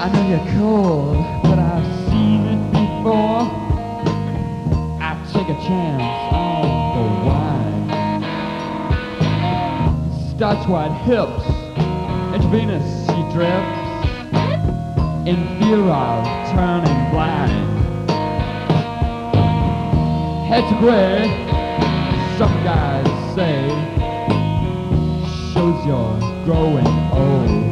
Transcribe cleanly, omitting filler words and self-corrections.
I know you're cold, but I've seen it before. I take a chance on the wine. Starts wide hips, intravenous she drips, in fear of turning blind. Head's gray, some guys say, shows you're growing old.